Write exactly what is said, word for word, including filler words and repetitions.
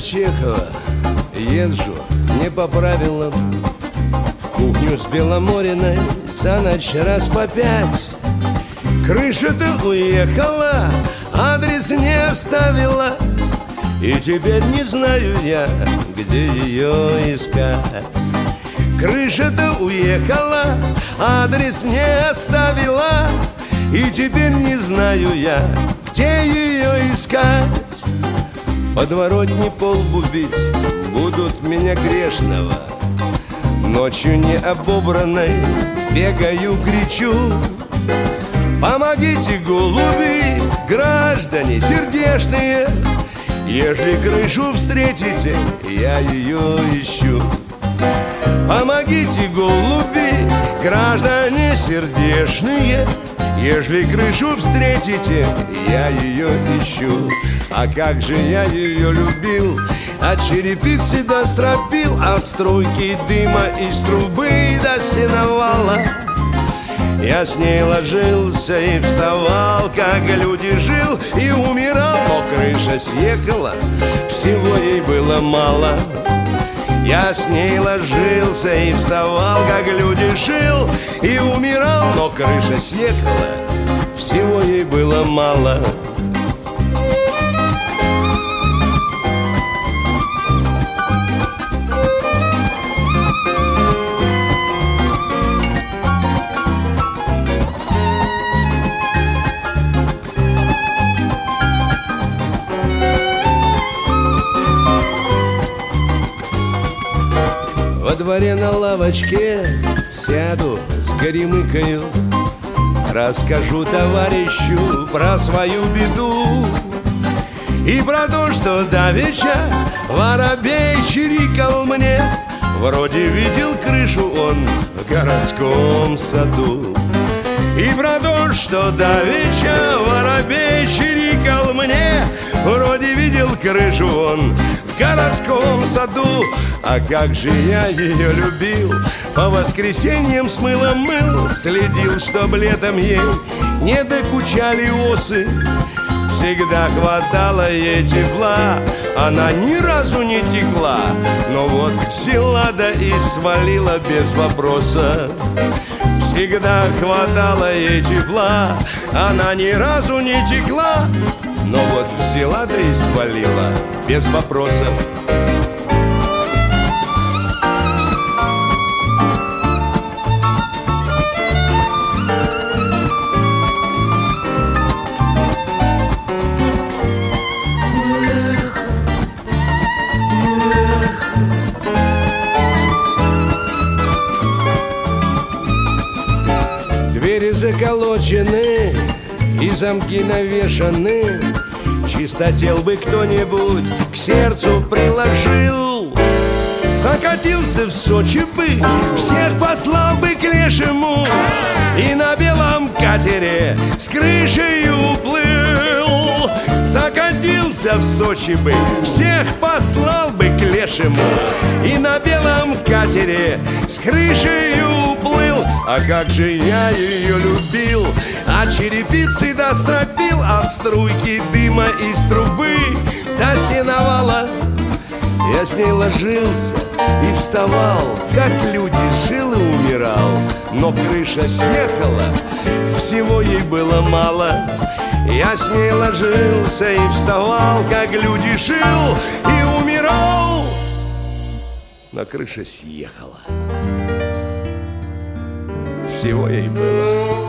Чехова езжу не по правилам, в кухню с Беломориной за ночь раз по пять. Крыша-то уехала, адрес не оставила, и теперь не знаю я, где ее искать. Крыша-то уехала, адрес не оставила, и теперь не знаю я, где ее искать. Подворотни полбу бить будут меня грешного, ночью не обобранной бегаю, кричу: помогите, голуби, граждане сердечные, ежели крышу встретите, я ее ищу. Помогите, голуби, граждане сердечные, ежели крышу встретите, я ее ищу. А как же я ее любил, от черепицы до стропил, от струйки дыма из трубы до сеновала. Я с ней ложился и вставал, как люди жил, и умирал, но крыша съехала, всего ей было мало. Я с ней ложился и вставал, как люди жил, и умирал, но крыша съехала, всего ей было мало. Во дворе на лавочке сяду с горемыкою, расскажу товарищу про свою беду и про то, что давеча воробей чирикал мне. Вроде видел крышу он в городском саду. И про то, что давеча воробей чирикал мне, вроде видел крышу он в городском саду. А как же я ее любил, по воскресеньям с мылом мыл, следил, чтоб летом ей не докучали осы. Всегда хватало ей тепла, она ни разу не текла, но вот взяла да и свалила без вопроса. Всегда хватало ей тепла, она ни разу не текла, но вот взяла да и свалила без вопросов. Двери заколочены и замки навешаны, чистотел бы кто-нибудь к сердцу приложил. Закатился в Сочи бы, всех послал бы к лешему, и на белом катере с крышей уплыл. Закатился в Сочи бы, всех послал бы к лешему, и на белом катере с крышей уплыл. А как же я ее любил, от черепицы до стропил, от струйки дыма из трубы до сеновала. Я с ней ложился и вставал, как люди жил и умирал, но крыша съехала, всего ей было мало. Я с ней ложился и вставал, как люди жил и умирал, но крыша съехала, всего ей было